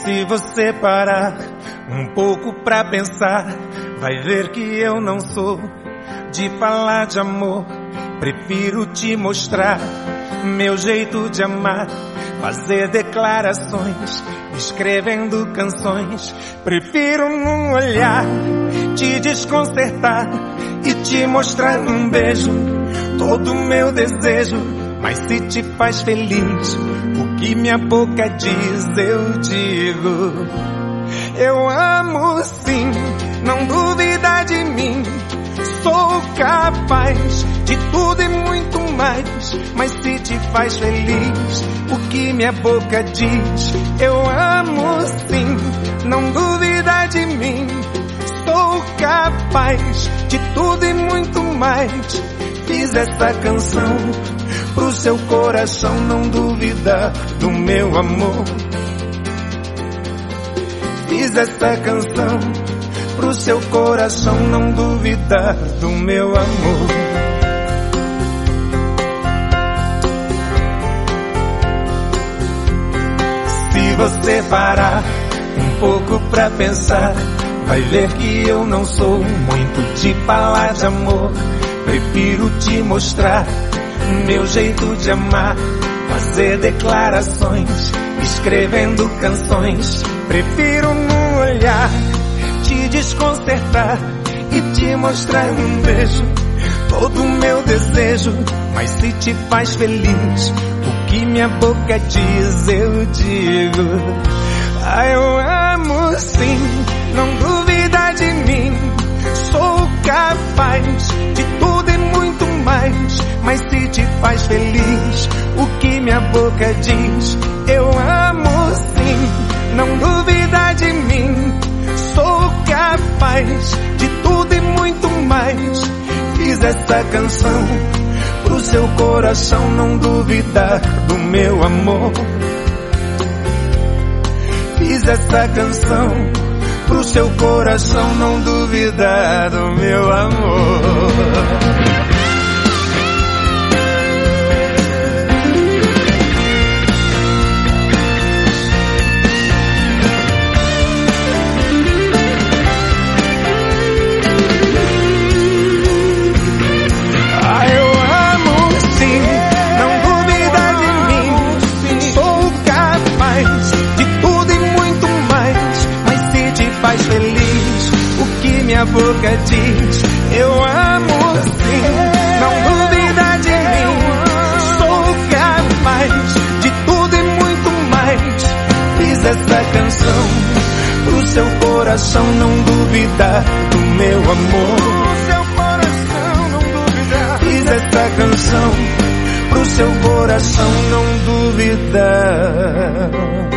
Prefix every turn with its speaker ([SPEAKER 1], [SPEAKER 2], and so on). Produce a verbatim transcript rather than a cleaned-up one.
[SPEAKER 1] Se você parar um pouco pra pensar, vai ver que eu não sou de falar de amor. Prefiro te mostrar meu jeito de amar, fazer declarações, escrevendo canções. Prefiro num olhar te desconcertar e te mostrar num beijo todo o meu desejo. Mas se te faz feliz o que minha boca diz, eu digo: eu amo sim, não duvida de mim. Sou capaz de tudo e muito mais. Mas se te faz feliz o que minha boca diz, eu amo sim, não duvida de mim. Sou capaz de tudo e muito mais. Fiz essa canção pro seu coração não duvidar do meu amor. Fiz essa canção pro seu coração não duvidar do meu amor. Se você parar um pouco pra pensar, vai ver que eu não sou muito de falar de amor. Prefiro te mostrar meu jeito de amar, fazer declarações, escrevendo canções. Prefiro num olhar te desconcertar e te mostrar num beijo todo o meu desejo. Mas se te faz feliz o que minha boca diz, eu digo: ah, eu amo sim, não duvida de mim. Sou capaz de tudo e muito mais. Mas se te faz feliz o que minha boca diz, eu amo sim, não duvida de mim. Sou capaz de tudo e muito mais. Fiz essa canção pro seu coração não duvidar do meu amor. Fiz essa canção pro seu coração não duvidar do meu amor. Faz feliz o que minha boca diz, eu amo sim, não duvida de mim. Sou capaz de tudo e muito mais. Fiz essa canção pro seu coração não duvidar do meu amor. Pro seu coração não duvidar. Fiz essa canção pro seu coração não duvidar.